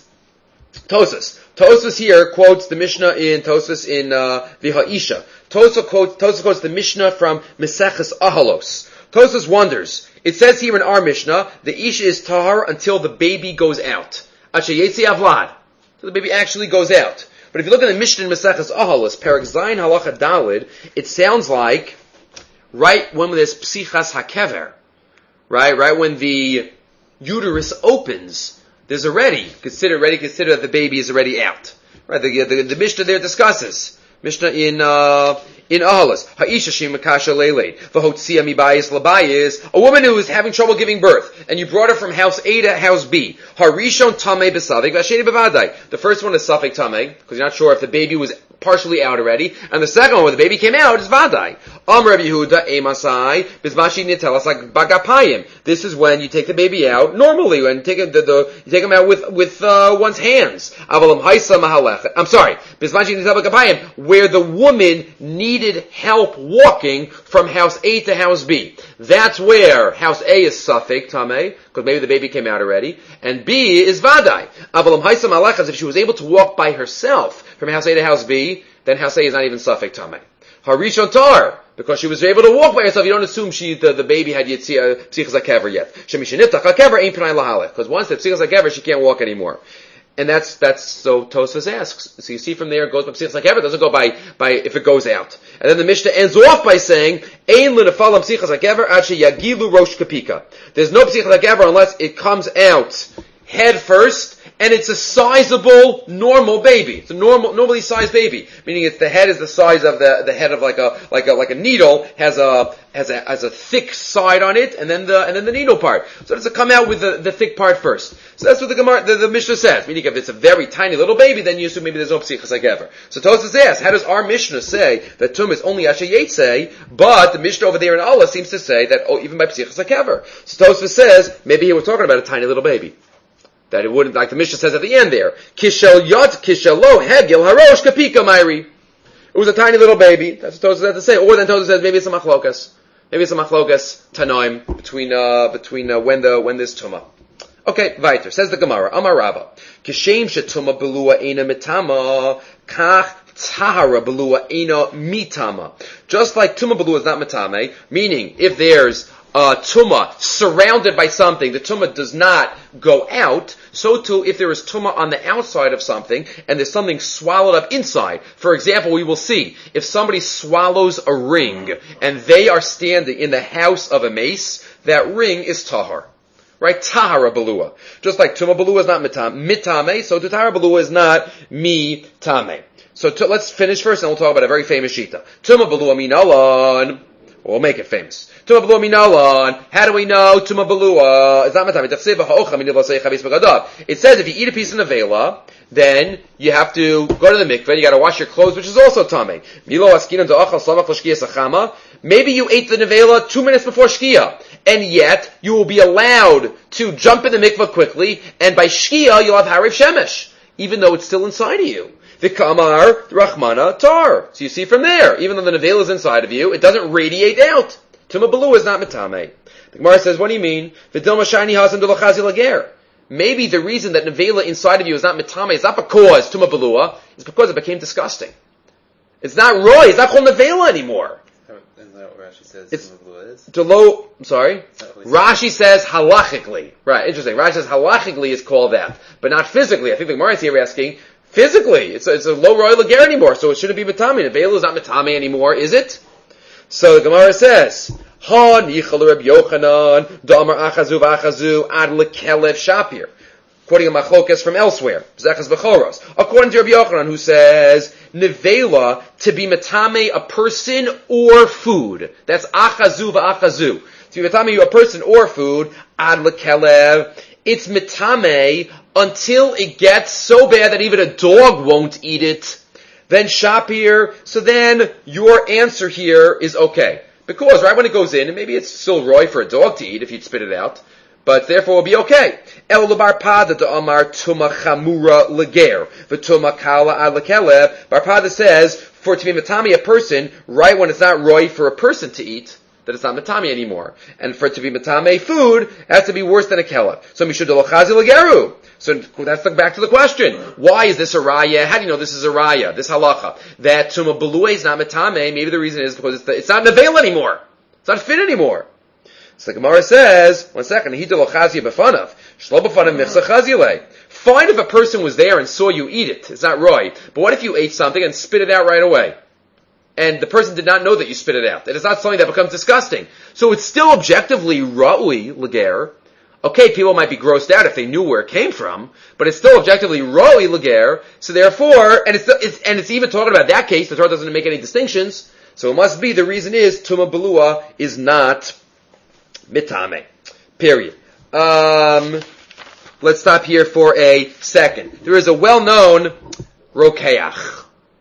Tosas. Tosas here quotes the Mishnah in Tosas in uh, V'ha'isha. Tosas quotes, Tosas quotes the Mishnah from Meseches Ahalos. Tosas wonders. It says here in our Mishnah, the Isha is tahar until the baby goes out. Ache yetzi avlad. So the baby actually goes out. But if you look at the Mishnah in Meseches Ahalos, Perek Zayin Halacha Dalid, it sounds like right when there's Psichas HaKever, right, right when the uterus opens, there's already, consider, already consider that the baby is already out. Right, the, the, the Mishnah there discusses. Mishnah in, uh, in Ahalas. Ha'isha shimakasha leleid. V'hotzia mibayis labayis. A woman who is having trouble giving birth, and you brought her from house A to house B. Harishon tamei b'savik, v'asheni b'vadai. The first one is safek tamei, because you're not sure if the baby was partially out already. And the second one, where the baby came out, is vadai. Am Rabbi Yehuda, emasai, bizmashi nitelas like bagapayim. This is when you take the baby out normally, when you take him, the, the, you take him out with, with, uh, one's hands. Avalam haisa mahalechet. I'm sorry. Bizmashi nitelas bagapayim, where the woman needed help walking from house A to house B. That's where house A is safek tamei, because maybe the baby came out already, and B is vadai. Avalam haisa mahalechet, if she was able to walk by herself from house A to house B, then house A is not even safek tamei. Harishon tar, because she was able to walk by herself, you don't assume she the, the baby had yitzia psichas hakever yet. Shemishinitach hakever ain't p'nai lahalech, because once the psichas hakever, she can't walk anymore. And that's that's so Tosfos asks. So you see from there it goes by psichas hakever, it doesn't go by by if it goes out. And then the Mishnah ends off by saying, Ein l'nefalam psichas hakever ad sheyagilu rosh kapika. There's no psichas hakever unless it comes out head first. And it's a sizable, normal baby. It's a normal, normally sized baby. Meaning it's the head is the size of the, the head of like a, like a, like a needle, has a, has a, has a thick side on it, and then the, and then the needle part. So it has to come out with the, the thick part first. So that's what the Gemara, the, the Mishnah says. Meaning if it's a very tiny little baby, then you assume maybe there's no psichas hakever. So Tosfos asks, how does our Mishnah say that tum is only asher yetzei, but the Mishnah over there in Allah seems to say that, oh, even by psichas hakever. So Tosfos says, maybe he was talking about a tiny little baby. That it wouldn't, like the Mishnah says at the end there, Kishel yot, kishel lo, hegel, harosh, kapika, mairi. It was a tiny little baby. That's what Tosfos has to say. Or then Tosfos says, maybe it's a machlokas. Maybe it's a machlokas tanoim, between, uh, between, uh, when the, when there's tumah. Okay, weiter. Says the Gemara, Amar Rabba, Kishem shetuma belua ena mitama, kach tahara belua ena mitama. Just like tuma belua is not mitame, meaning if there's Uh, tumah surrounded by something, the tumah does not go out. So too, if there is tumah on the outside of something, and there's something swallowed up inside. For example, we will see, if somebody swallows a ring, and they are standing in the house of a mace, that ring is tahar. Right? Tahara belua. Just like tumah belua is not mitame, so to tahara belua is not mitame. So to, let's finish first, and we'll talk about a very famous shita. Tumah belua minalan. We'll make it famous. Tuma belua minalan. How do we know tuma belua? It's not matame. It says if you eat a piece of nevela, then you have to go to the mikveh. You got to wash your clothes, which is also tame. Maybe you ate the nevela two minutes before shkia, and yet you will be allowed to jump in the mikveh quickly, and by shkia you'll have hariv shemesh, even though it's still inside of you. The kamar rachmana tar. So you see from there, even though the nevela is inside of you, it doesn't radiate out. Tuma belua is not mitame. The Gemara says, what do you mean? Maybe the reason that nevela inside of you is not mitame is not because tuma belua, it's because it became disgusting. It's not roy, it's not called nevela anymore. Isn't that what Rashi says it's tuma belua is? Delo, I'm sorry? Rashi says halachically. Right, interesting. Rashi says halachically is called that, but not physically. I think the Gemara is here asking, physically, it's a, it's a low royal lager anymore, so it shouldn't be mitame. Nevela is not mitame anymore, is it? So the Gemara says, Ha nichal Reb Yochanan, Damar achazu v'achazu ad lekelev shapir. Quoting a machlokas from elsewhere, Zechas Bechoros. According to Reb Yochanan, who says, nevela, to be metame a person or food. That's achazu v'achazu. To be metame a person or food, ad lekelev, it's metame until it gets so bad that even a dog won't eat it. Then shapir, so then your answer here is okay. Because right when it goes in, and maybe it's still roy for a dog to eat if you'd spit it out, but therefore it will be okay. El Barpada to Amar Tuma Chamura Leger, V'Tuma Kala Ad Lekelev. Barpada says, for to be matami a person, right when it's not roy for a person to eat, that it's not matami anymore. And for it to be matami food, it has to be worse than a kelev. So Mishud Elochazi Legeru. So that's the, back to the question. Why is this a raya? How do you know this is a raya, this halacha? That Tuma Belue is not matame, maybe the reason is because it's, the, it's not nevel anymore. It's not fit anymore. So the Gemara says, one second, fine if a person was there and saw you eat it, it's not roy. But what if you ate something and spit it out right away? And the person did not know that you spit it out. It is not something that becomes disgusting. So it's still objectively ra'ui, leger. Okay, people might be grossed out if they knew where it came from, but it's still objectively ra'ui, leger. So therefore, and it's, it's and it's even talking about that case, the Torah doesn't make any distinctions. So it must be, the reason is, Tuma Belua is not mitame. Period. Um, let's stop here for a second. There is a well-known rokeach.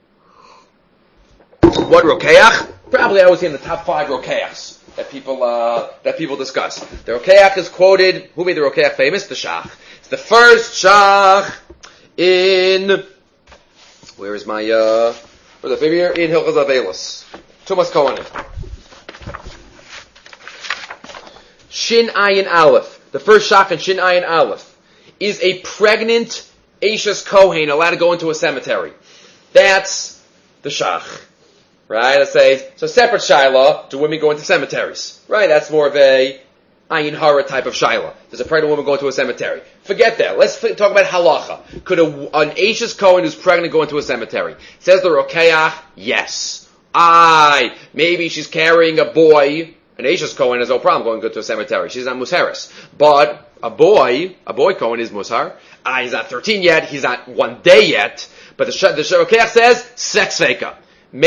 What rokeach? Probably I would say in the top five rokeachs that people uh, that people discuss. The rokeach is quoted. Who made the rokeach famous? The shach. It's the first shach in. Where is my? Uh, where's the figure? In Hilchos Avelos. Tumas Kohanim. Shin Ayin Aleph. The first shach in Shin Ayin Aleph is a pregnant Eishes Kohen allowed to go into a cemetery. That's the shach. Right? I say, so separate shaila, do women go into cemeteries? Right? That's more of a Ayin Hara type of shaila. Does a pregnant woman go into a cemetery? Forget that. Let's f- talk about halacha. Could a, an Eishes Kohen who's pregnant go into a cemetery? Says the Rokeach, yes. Aye, maybe she's carrying a boy. An Eishes Kohen has no problem going to a cemetery. She's not Musharis. But a boy, a boy Kohen is Mushar. Ah, he's not thirteen yet. He's not one day yet. But the, the Rokeach says, sex feka.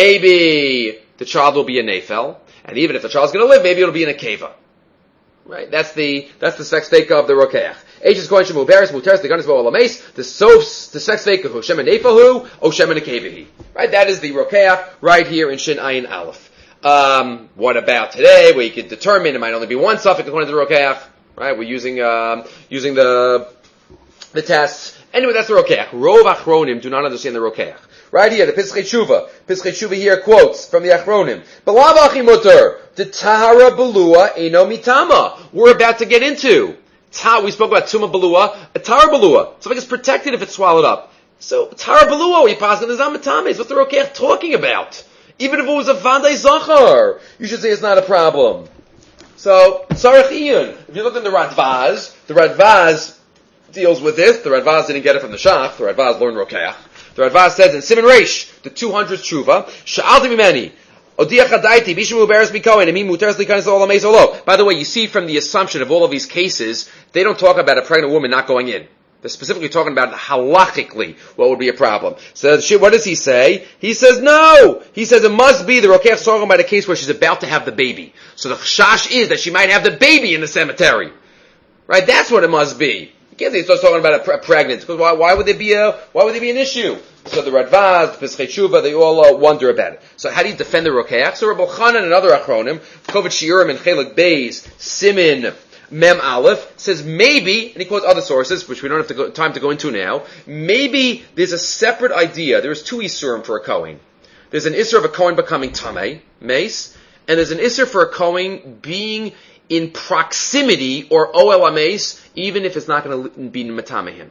Maybe the child will be a nefel, and even if the child's going to live, maybe it'll be in a keva. Right? That's the that's the sex feka of the rokeach. Ages going shemu beres muteres the ganis bo alames the sofs the sex feka hu shem nefelhu o shem nekevehi. Right? That is the rokeach right here in Shin Ayin Aleph. Um, what about today, where you can determine it might only be one suffix according to the rokeach? Right? We're using um, using the the tests. Anyway, that's the rokeach. Rov achronim do not understand the rokeach. Right here, the Pischei Tshuva. Pischei Tshuva here quotes from the Achronim. B'lav achi muter, the tahara belua eno mitama. We're about to get into. Ta, we spoke about tuma belua, a tahara belua. Something is protected if it's swallowed up. So, tahara belua, we pass it as amitames. What's the Rokeach talking about? Even if it was a Vandai Zachar, you should say it's not a problem. So, Tzarech Iyun. If you look in the Radvaz, the Radvaz deals with this. The Radvaz didn't get it from the Shach. The Radvaz learned Rokeach. The Radvaz says in Siman Reish, the two hundredth Tshuva, Sha'alti mimeni, Odiach hadaiti, Bishamu beres mikohen, Emi muteres likanis olamei zolo. By the way, you see from the assumption of all of these cases, they don't talk about a pregnant woman not going in. They're specifically talking about halachically what would be a problem. So what does he say? He says no! He says it must be the Rokeach talking about a case where she's about to have the baby. So the chash is that she might have the baby in the cemetery. Right? That's what it must be. You can't say he starts talking about a pre- pregnant, because why, why would there be a, why would there be an issue? So the Radvaz, the Pischei Tshuva, they all uh, wonder about it. So how do you defend the Rokeach? So Rabbi Chanan and other Achronim, Kovet Shiurim and Chelik Beis, Simin, Mem Aleph, says maybe, and he quotes other sources, which we don't have to go, time to go into now, maybe there's a separate idea. There's two Isurim for a Kohen. There's an Isur of a Kohen becoming Tameh, Mace, and there's an Isur for a Kohen being in proximity, or Oel HaMeis, even if it's not going to be Matame him.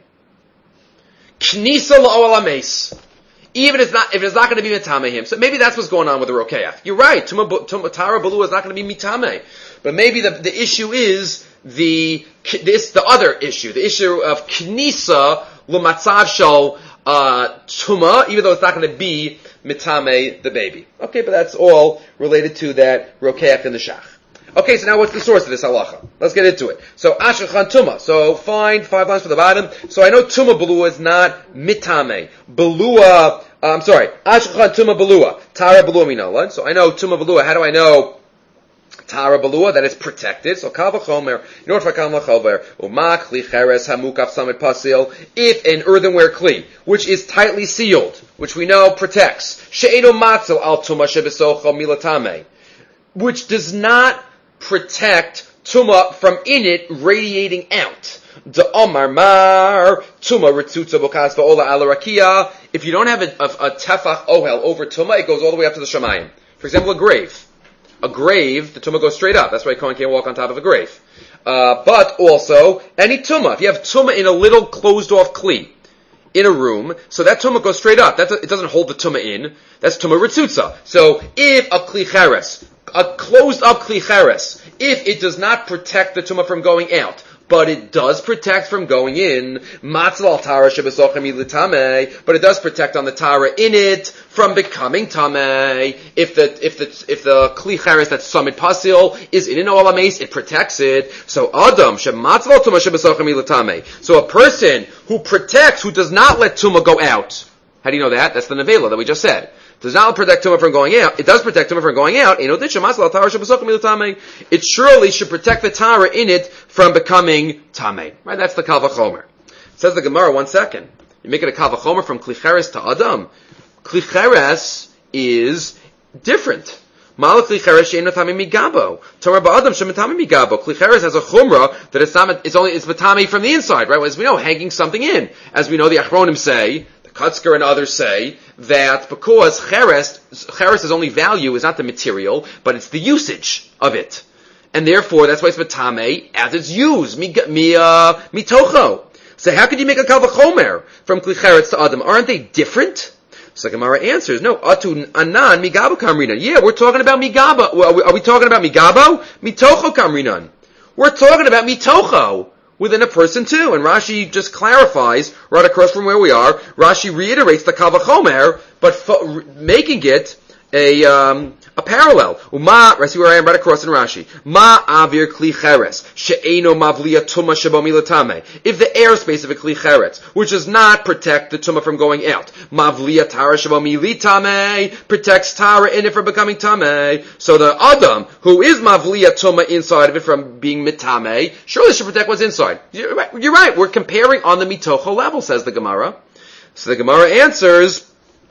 Knisa L'Oel HaMeis. Even if it's not, if it's not going to be Matame him. So maybe that's what's going on with the Rokeach. You're right, Tara Balu is not going to be Mitame. But maybe the, the issue is the, this, the other issue, the issue of Knisa L'Matzav Shal uh, Tuma, even though it's not going to be Mitame, the baby. Okay, but that's all related to that Rokeach and the Shach. Okay, so now what's the source of this halacha? Let's get into it. So, Ashachan Tuma. So, find five lines for the bottom. So, I know Tuma Belua is not mitame. Belua, uh, I'm sorry, Ashachan Tuma Belua. Tara Belua Minolan. So, I know Tuma Belua. How do I know Tara Belua? That it's protected. So, Kal V'chomer, in order for Kal V'chomer, Uma Kli Cheres Hamukaf Samit Pasil, if an earthenware Kli, which is tightly sealed, which we know protects, She'eno Matzel Al Tuma Shebesocho Milatame, which does not protect tuma from in it radiating out. The Omar Mar tuma ritzutza bokas va'ola ala rakia. If you don't have a, a, a tefach ohel over tuma, it goes all the way up to the shamayim. For example, a grave. A grave, the tuma goes straight up. That's why Kohen can't walk on top of a grave. Uh, but also any tuma. If you have tuma in a little closed off kli in a room, so that tuma goes straight up. That it doesn't hold the tuma in. That's tuma ritzutza. So if a kli cheres, a closed up kli cheres, if it does not protect the tumah from going out, but it does protect from going in, matzal al tara shebesochem ilitame, but it does protect on the tara in it from becoming tameh. If the if the if the kli cheres that's summit pasil is in an olames, it protects it. So adam shematzal al tumah shebesochem ilitame. So a person who protects, who does not let tumah go out. How do you know that? That's the nevela that we just said. Does not protect tumah from going out. It does protect tumah from going out. It surely should protect the tara in it from becoming tameh. Right? That's the kal v'chomer. Says the Gemara. One second. You make it a kal v'chomer from kli cheres to adam. Kli cheres is different. Malach kli cheres she'eino tameh migabo. Tomar ba'adam she'metameh migabo. Kli cheres has a chumrah that it's not. It's only it's metameh from the inside. Right? As we know, hanging something in. As we know, the Achronim say. Kutzker and others say that because cheres, cheres' only value is not the material, but it's the usage of it. And therefore, that's why it's metame as it's used, mi, mi, uh, mitocho. So how could you make a kal v'chomer from kli cheres to adam? Aren't they different? So Gemara answers, no, atu anan migabo kamrinan. Yeah, we're talking about migabo. Are we, are we talking about migabo? Mitocho kamrinan. We're talking about mitocho. Within a person too. And Rashi just clarifies, right across from where we are, Rashi reiterates the kal v'chomer, but fo- making it a, um, a parallel. Uma, I see where I am right across in Rashi. Ma avir kli cheres, she'eno mavliya tuma shebo milatame. If the airspace of a kli cheres, which does not protect the tuma from going out, mavliya tara shebo militame, protects tara in it from becoming tame. So the adam, who is mavliya tuma inside of it from being mitame, surely should protect what's inside. You're right, you're right. We're comparing on the mitocho level, says the Gemara. So the Gemara answers,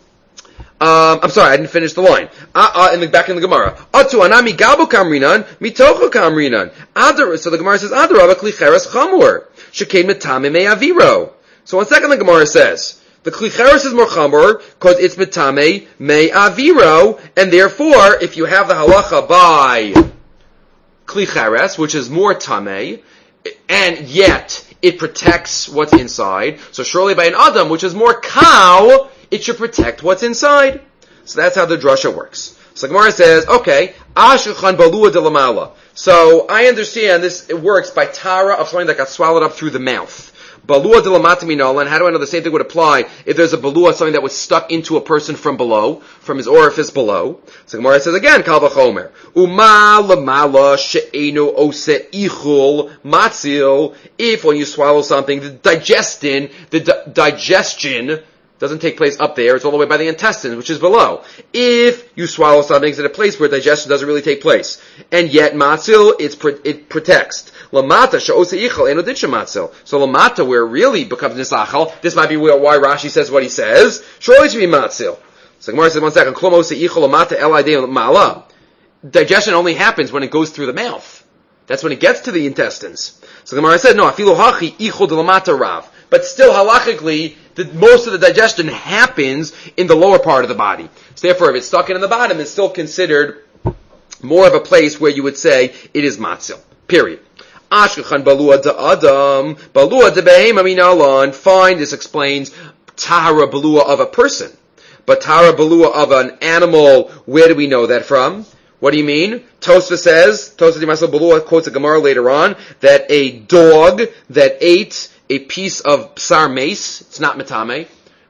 Um, I'm sorry, I didn't finish the line. Uh, uh, in the back in the Gemara, Atu anami gabo kamrinan mitocho kamrinan. Adar. So the Gemara says, Adarabba kli cheres chamur shekein metame me'aviro. So one second, the Gemara says the kli cheres is more chamur because it's metame me'aviro, and therefore, if you have the halacha by kli cheres, which is more tamei, and yet it protects what's inside, so surely by an adam, which is more cow, it should protect what's inside. So that's how the drasha works. So Gemara says, okay, Ashachan balua de lamala. So I understand this, it works by tara of something that got swallowed up through the mouth. Balua de lamata minala, and how do I know the same thing would apply if there's a balua, something that was stuck into a person from below, from his orifice below? So Gemara says again, kal v'chomer. Uma lamala she'enu ose ichul matzil. If when you swallow something, the digestion, the di- digestion, doesn't take place up there, it's all the way by the intestines, which is below. If you swallow something, it's at a place where digestion doesn't really take place. And yet, matzil, it's, it protects. Lamata, she'ose ichal, eno ditcha matzil. So lamata, where it really becomes nisachal, this might be why Rashi says what he says, surely it should be matzil. So Gemara says, one second, klom ose ichal, lamata, el idei mala. Digestion only happens when it goes through the mouth. That's when it gets to the intestines. So Gemara said, no, afilu hachi ichal de lamata rav. But still, halachically, the, most of the digestion happens in the lower part of the body. So therefore, if it's stuck in the bottom, it's still considered more of a place where you would say it is matzil. Period. Ashkachan balua de adam, balua de behema minalan. Fine, this explains tahara balua of a person. But tahara balua of an animal, where do we know that from? What do you mean? Tosfa says, Tosfa Dimasal Balua quotes a Gemara later on, that a dog that ate a piece of psar mace, it's not metame,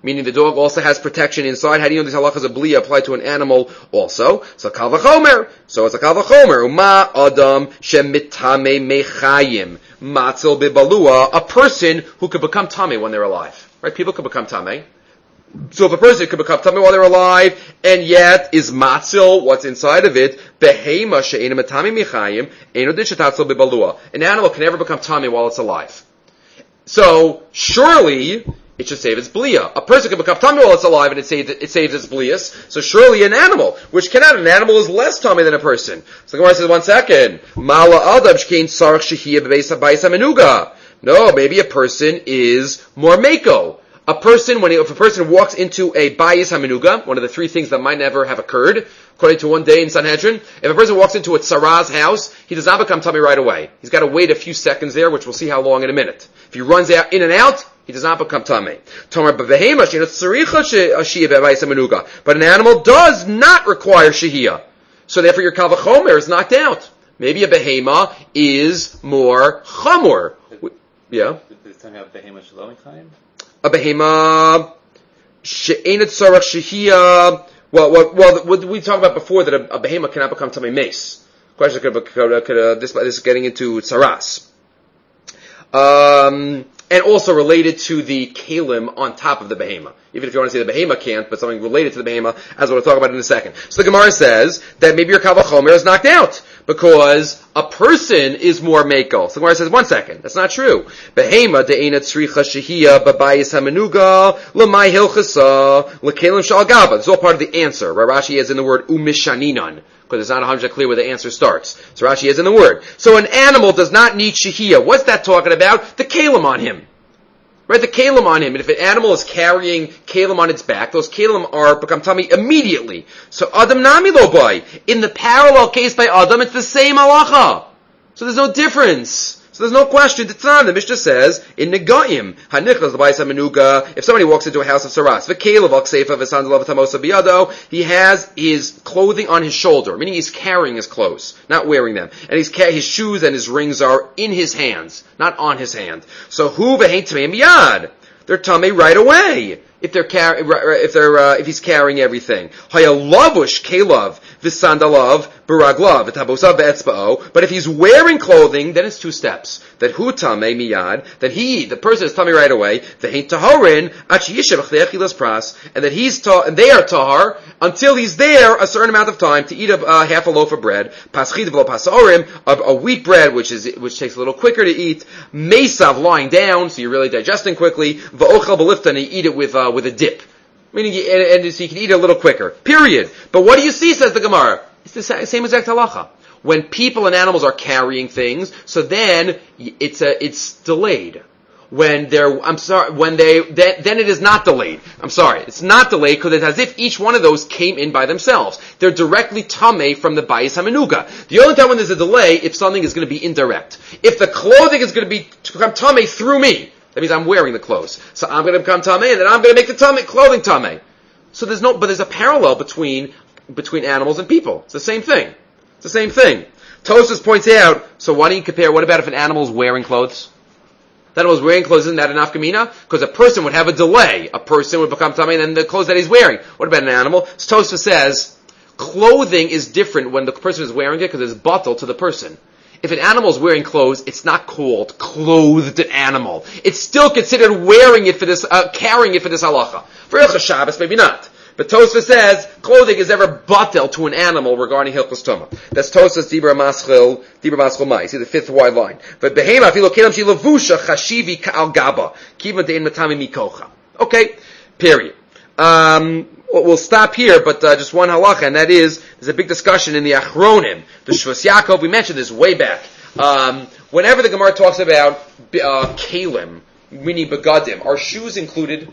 meaning the dog also has protection inside. How do you know these halachas of bliya apply to an animal also? So kal v'chomer. So it's a kal v'chomer. Uma adam shemitame mechayim matzil bibalua. A person who could become tamei when they're alive. Right? People could become tamei. So if a person could become tamei while they're alive, and yet is matzil what's inside of it, behema she'ena mitame mechayim eno din shetatzil bibalua. An animal can never become tamei while it's alive. So surely it should save its bliya. A person can become tamei while it's alive, and it saves it saves its bliyas. So surely an animal, which cannot, an animal is less tamei than a person. So the Gemara says, one second, mala adam shkein sarach shehiyah bebeisa ba'isa menuga. No, maybe a person is more mako. A person, when he, if a person walks into a bayis hamenuga, one of the three things that might never have occurred, according to one day in Sanhedrin, if a person walks into a tsaraz's house, he does not become tamei right away. He's got to wait a few seconds there, which we'll see how long in a minute. If he runs out, in and out, he does not become tamei. But an animal does not require shehiyah. So therefore your kal v'chomer is knocked out. Maybe a behema is more chamor. Yeah? A behema she'enet sarach shehiyah. Well, well, well, what we talked about before, that a, a behema cannot become tamei mace. Question: Could, could, could uh, this this is getting into tsaras, um, and also related to the kalim on top of the behema. Even if you want to say the behema can't, but something related to the behema, as we'll talk about in a second. So the Gemara says that maybe your kal v'chomer is knocked out because a person is more mako. So the Gemara says, one second, that's not true. Behema de'ena tzricha shehiyah babayis hamenuga l'may hilchasa l'kelim shal gaba. This is all part of the answer. Rashi is in the word umishaninan, because it's not one hundred percent clear where the answer starts. So Rashi is in the word. So an animal does not need shehiyah. What's that talking about? The kalim on him. Right, the kalim on him. And if an animal is carrying kalim on its back, those kalim are become tamei immediately. So Adam nami lo boy. In the parallel case by Adam, it's the same halacha. So there's no difference. So there's no question. The Mishnah says in Negaim, Hanichlas l'bayis hamenuga. If somebody walks into a house of saras, v'kelev v'kseifa v'sandalav v'tamosa biyado, he has his clothing on his shoulder, meaning he's carrying his clothes, not wearing them, and he's his shoes and his rings are in his hands, not on his hand. So hu v'hein tamei miyad. They're tamei right away. If they're car- if they're uh, if he's carrying everything, hayalavush kelav v'sandalav baraglav v'tabosav v'etzba'o. But if he's wearing clothing, then it's two steps. That hu tamei miyad. That he, the person, is tamei right away. V'hein taharin achi yishav achdeachilas pras. And that he's ta- and they are tahar until he's there a certain amount of time to eat a uh, half a loaf of bread. Paschid v'lo pasorim, a wheat bread, which is which takes a little quicker to eat. Mesav, lying down, so you're really digesting quickly. V'ochel b'lifta, and you eat it with uh, with a dip, meaning you, and, and so you can eat it a little quicker. Period. But what do you see? Says the Gemara. It's the same exact halacha. When people and animals are carrying things, so then it's a, it's delayed. When they're, I'm sorry, when they, then, then it is not delayed. I'm sorry, it's not delayed because it's as if each one of those came in by themselves. They're directly tamei from the bayis hamenuga. The only time when there's a delay, if something is going to be indirect. If the clothing is going to be to become tamei through me, that means I'm wearing the clothes. So I'm going to become tamei, and then I'm going to make the tamei, clothing tamei. So there's no, but there's a parallel between, between animals and people. It's the same thing. It's the same thing. Tosfos points out, so why don't you compare, what about if an animal is wearing clothes? That animal is wearing clothes, isn't that enough kamina? Because a person would have a delay. A person would become tamei, and then the clothes that he's wearing. What about an animal? So Tosfos says, clothing is different when the person is wearing it because it's batel to the person. If an animal is wearing clothes, it's not called clothed animal. It's still considered wearing it for this, uh, carrying it for this halacha. For Hilchos Shabbos, maybe not. But Tosfos says clothing is ever batel to an animal regarding Hilchos Tumah. That's Tosfos Dibra Maschil, Dibra Maschil Mai. See the fifth wide line. But behema filo kelam shi levusha chashivi ka'al gaba kivan dein matami mikocha. Okay, period. Um, We'll stop here, but uh, just one halacha, and that is, there's a big discussion in the Achronim. The Shvus Yaakov, we mentioned this way back. Um, whenever the Gemara talks about uh, kalim, meaning begadim, are shoes included?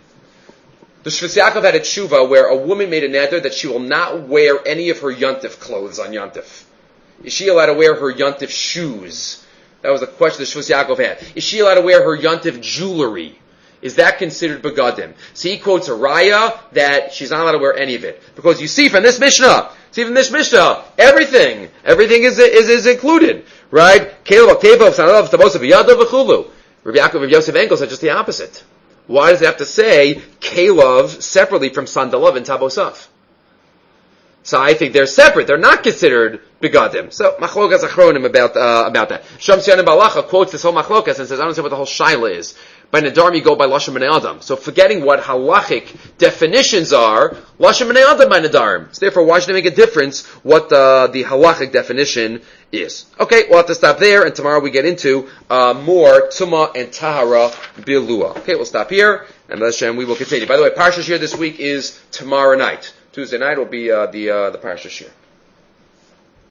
The Shvus Yaakov had a tshuva where a woman made a neder that she will not wear any of her yontif clothes on yontif. Is she allowed to wear her yontif shoes? That was the question the Shvus Yaakov had. Is she allowed to wear her yontif jewelry? Is that considered begadim? So he quotes a raya that she's not allowed to wear any of it. Because you see from this Mishnah, see from this Mishnah, everything, everything is, is, is included. Right? Rabbi Yaakov, Rabbi Yosef Enkel said just the opposite. Why does it have to say Kelev separately from Sandalav and Tabosaf? So I think they're separate. They're not considered begadim. So machlokas achronim about uh, about that. Shamsian Balacha quotes this whole machlokas and says, I don't understand what the whole shaila is. By Nadarim you go by Lashon Bnei Adam. So forgetting what halachic definitions are, Lashon Bnei Adam by Nadarim. So therefore, why should it make a difference what the, the halachic definition is? Okay, we'll have to stop there, and tomorrow we get into uh, more Tumah and Tahara Bilua. Okay, we'll stop here, and Hashem, we will continue. By the way, Parsha Shir this week is tomorrow night. Tuesday night will be uh, the uh, the Parsha Shir.